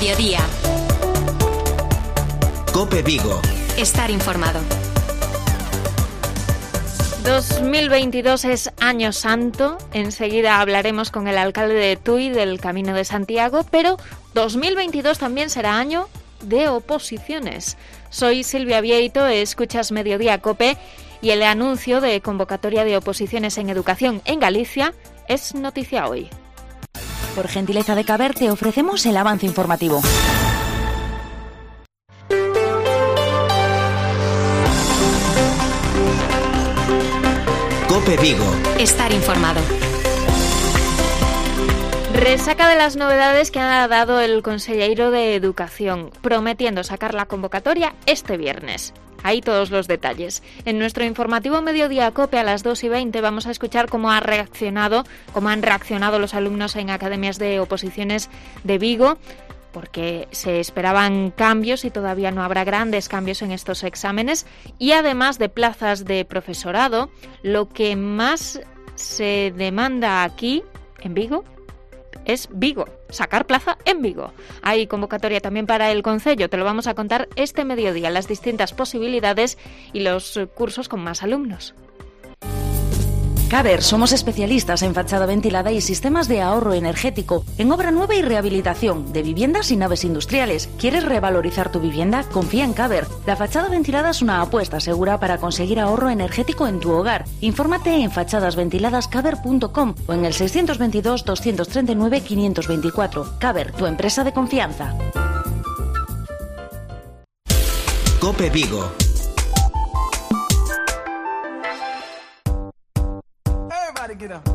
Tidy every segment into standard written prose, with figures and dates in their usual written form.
mediodía. COPE Vigo. Estar informado. 2022 es Año Santo. Enseguida hablaremos con el alcalde de Tui del Camino de Santiago, pero 2022 también será año de oposiciones. Soy Silvia Vieito, escuchas Mediodía COPE y el anuncio de convocatoria de oposiciones en educación en Galicia es noticia hoy. Por gentileza de Caber te ofrecemos el avance informativo. COPE Vigo. Estar informado. Resaca de las novedades que ha dado el conselleiro de Educación, prometiendo sacar la convocatoria este viernes. Ahí todos los detalles. En nuestro informativo Mediodía COPE a las 2:20 vamos a escuchar cómo han reaccionado los alumnos en academias de oposiciones de Vigo, porque se esperaban cambios y todavía no habrá grandes cambios en estos exámenes. Y además de plazas de profesorado, lo que más se demanda aquí, en Vigo, es Vigo, sacar plaza en Vigo. Hay convocatoria también para el concello, te lo vamos a contar este mediodía, las distintas posibilidades y los cursos con más alumnos. Caber, somos especialistas en fachada ventilada y sistemas de ahorro energético, en obra nueva y rehabilitación de viviendas y naves industriales. ¿Quieres revalorizar tu vivienda? Confía en Caber. La fachada ventilada es una apuesta segura para conseguir ahorro energético en tu hogar. Infórmate en fachadasventiladascaber.com o en el 622 239 524. Caber, tu empresa de confianza. COPE Vigo. Get up.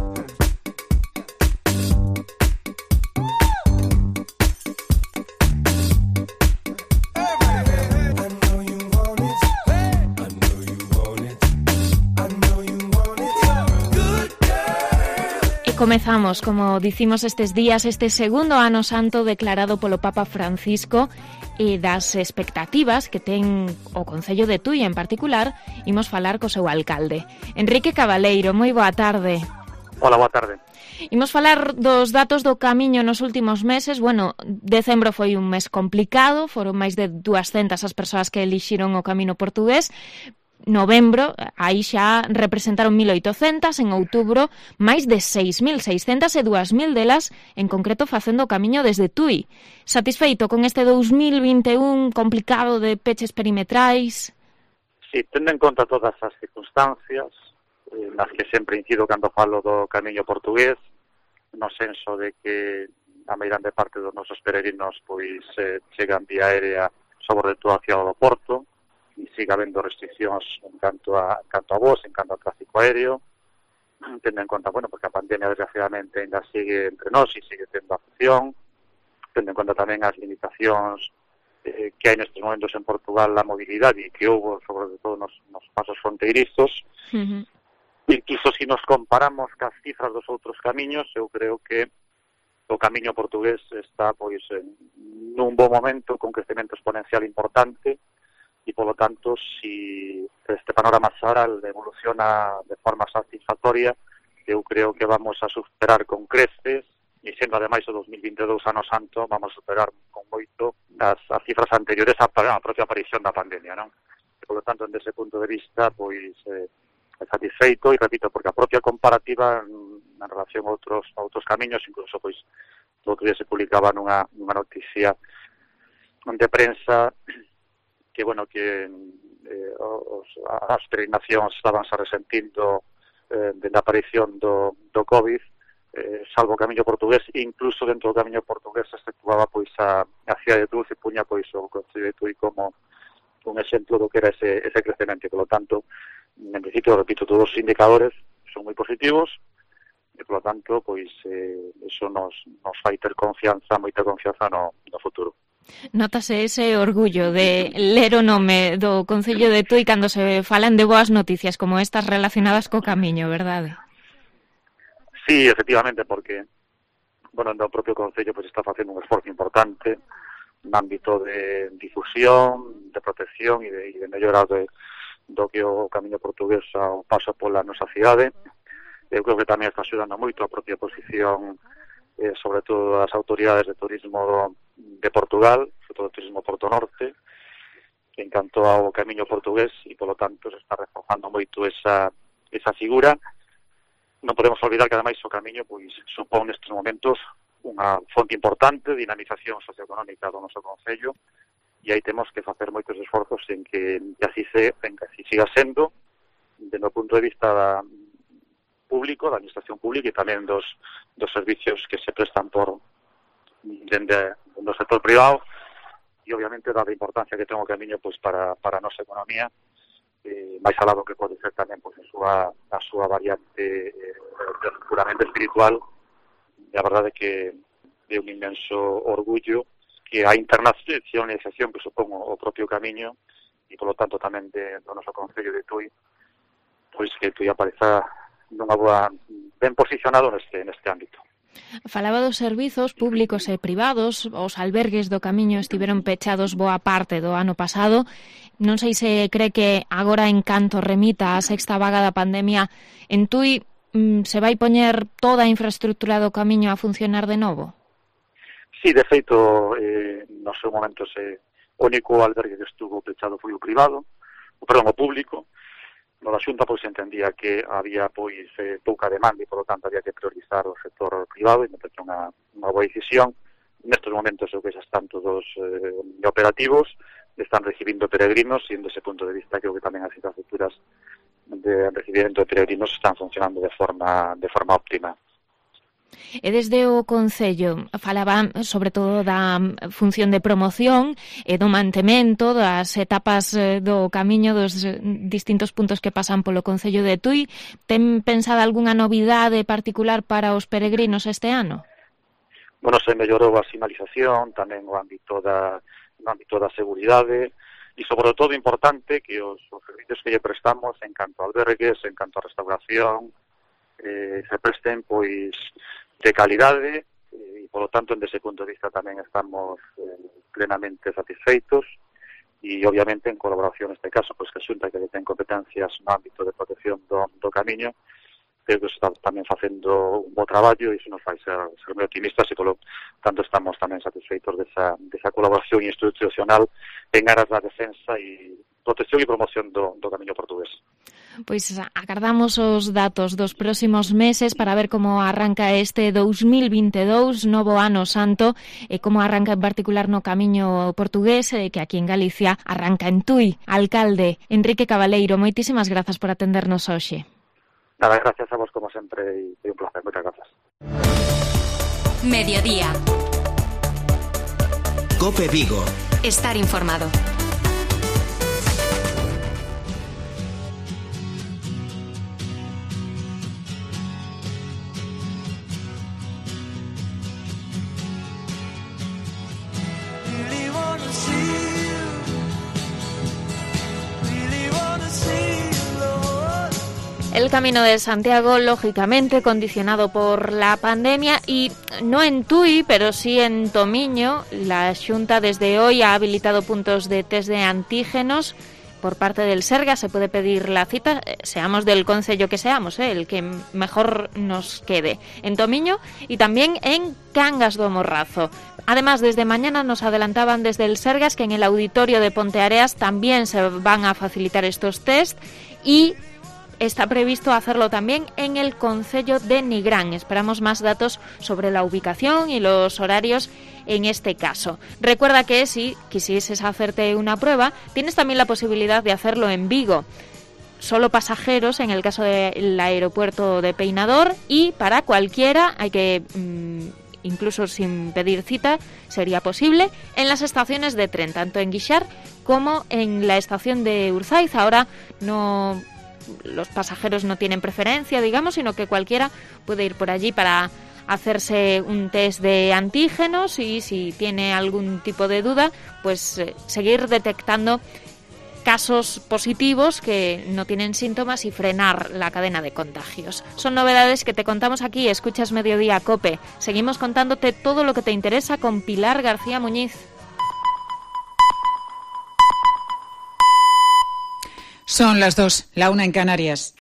Comezamos, como dicimos estes días, este segundo ano santo declarado polo Papa Francisco e das expectativas que ten o Concello de Tui en particular. Imos falar co seu alcalde, Enrique Cabaleiro. Moi boa tarde. Hola, boa tarde. Imos falar dos datos do camiño nos últimos meses. Bueno, decembro foi un mes complicado, foron máis de 200 as persoas que elixiron o Camino Portugués. Novembro, aí xa representaron 1.800, en outubro máis de 6.600 e 2.000 delas en concreto facendo o camiño desde Tui. Satisfeito con este 2021 complicado de peches perimetrais? Sí, tendo en conta todas as circunstancias nas que sempre incido cando falo do camiño portugués, no senso de que a meirande parte dos nosos peregrinos pois chegan vía aérea sobre toda a cidade do Porto, e siga habendo restriccións en canto a voos, en canto ao tráfico aéreo, tendo en conta, porque a pandemia desgraciadamente ainda sigue entre nós e sigue tendo afección, tendo en conta tamén as limitacións que hai nestes momentos en Portugal a mobilidade e que houve sobre todo nos pasos fronteirizos. Incluso se nos comparamos cas cifras dos outros camiños, eu creo que o camiño portugués está pois nun bo momento, con crecemento exponencial importante, e, polo tanto, si este panorama xeral evoluciona de forma satisfactoria, eu creo que vamos a superar con creces, e sendo ademais o 2022 ano santo, vamos a superar con moito as cifras anteriores á propia aparición da pandemia, non? E, polo tanto, desde ese punto de vista, pois, satisfeito, e repito, porque a propia comparativa en relación a outros camiños, incluso, pois, o outro día se publicaba nunha noticia de prensa que as peregrinacións estaban se resentindo da aparición do COVID, salvo o camiño portugués, incluso dentro do camiño portugués se efectuaba pois a cidade de Tui, se puña pois o Concello de Tui como un exemplo do que era ese crecemento. Por lo tanto, en principio, repito, todos os indicadores son moi positivos e, por lo tanto, pois eso nos fai ter moita confianza no futuro. Nótase ese orgullo de ler o nome do Concello de Tui cando se falan de boas noticias como estas relacionadas co camiño, verdade? Sí, efectivamente, porque o propio Concello pues está facendo un esforzo importante no ámbito de difusión, de protección e de mellora do que o camiño portugués ao paso pola nosa cidade. Eu creo que tamén está axudando moito a propia posición sobre todo as autoridades de turismo de Portugal, sobre todo turismo Porto Norte, que encantou ao camiño portugués e, polo tanto, se está reforzando moito esa figura. Non podemos olvidar que, ademais, o camiño pois supón nestes momentos unha fonte importante de dinamización socioeconómica do noso concello, e aí temos que facer moitos esforzos en que así siga sendo, desde o punto de vista público, da administración pública e tamén dos servicios que se prestan dende o sector privado, e obviamente dada a importancia que ten o camiño pois para a nosa economía, máis alá do que pode ser tamén pois a súa variante puramente espiritual. E a verdade é que é un inmenso orgullo que a internacionalización que supón o propio camiño e polo tanto tamén do noso concello de Tui, pois que Tui apareza nunha boa, ben posicionado neste ámbito. Falaba dos servizos públicos e privados. Os albergues do camiño estiveron pechados boa parte do ano pasado. Non sei se cree que agora, en canto remita a sexta vaga da pandemia, en Tui se vai poñer toda a infraestructura do camiño a funcionar de novo? Sí, de feito, no seu momento o único albergue que estuvo pechado foi o público. No da Xunta pois entendía que había pois pouca demanda e, por lo tanto, había que priorizar o sector privado e me pareceu unha boa decisión. Nestes momentos o que xa están todos operativos, están recibindo peregrinos e, desde ese punto de vista, creo que tamén as infraestructuras de recibimento de peregrinos están funcionando de forma óptima. E desde o Concello falaba sobre todo da función de promoción e do mantemento das etapas do camiño dos distintos puntos que pasan polo Concello de Tui. Ten pensada algunha novidade particular para os peregrinos este ano? Bueno, se mellorou a sinalización, tamén no ámbito da seguridade e, sobre todo, importante que os servicios que lle prestamos en canto a albergues, en canto a restauración, se presten pois de calidade e, polo tanto, desde ese punto de vista tamén estamos plenamente satisfeitos e, obviamente, en colaboración neste caso, pois que a Xunta que ten competencias no ámbito de protección do camiño, creo que está tamén facendo un bo traballo e iso nos fai ser moi optimistas e, polo tanto, estamos tamén satisfeitos desa colaboración institucional en aras da defensa e protección e promoción do camiño portugués. Pois agardamos os datos dos próximos meses para ver como arranca este 2022, novo ano santo, e como arranca en particular no camiño portugués, que aquí en Galicia arranca en Tui. Alcalde Enrique Cabaleiro, moitísimas grazas por atendernos hoxe. Nada, gracias a vos como sempre e un placer, moitas grazas. Mediodía. COPE Vigo. Estar informado. El Camino de Santiago, lógicamente, condicionado por la pandemia y no en Tui, pero sí en Tomiño. La Xunta desde hoy ha habilitado puntos de test de antígenos por parte del Sergas. Se puede pedir la cita, seamos del concello que seamos, el que mejor nos quede, en Tomiño y también en Cangas do Morrazo. Además, desde mañana nos adelantaban desde el Sergas que en el auditorio de Ponteareas también se van a facilitar estos test y está previsto hacerlo también en el concello de Nigrán. Esperamos más datos sobre la ubicación y los horarios en este caso. Recuerda que si quisieses hacerte una prueba, tienes también la posibilidad de hacerlo en Vigo. Solo pasajeros en el caso del aeropuerto de Peinador y para cualquiera hay que... incluso sin pedir cita, sería posible, en las estaciones de tren, tanto en Guixar como en la estación de Urzaiz. Ahora los pasajeros no tienen preferencia, digamos, sino que cualquiera puede ir por allí para hacerse un test de antígenos y si tiene algún tipo de duda, pues seguir detectando casos positivos que no tienen síntomas y frenar la cadena de contagios. Son novedades que te contamos aquí. Escuchas Mediodía COPE. Seguimos contándote todo lo que te interesa con Pilar García Muñiz. Son las 2, la 1 en Canarias.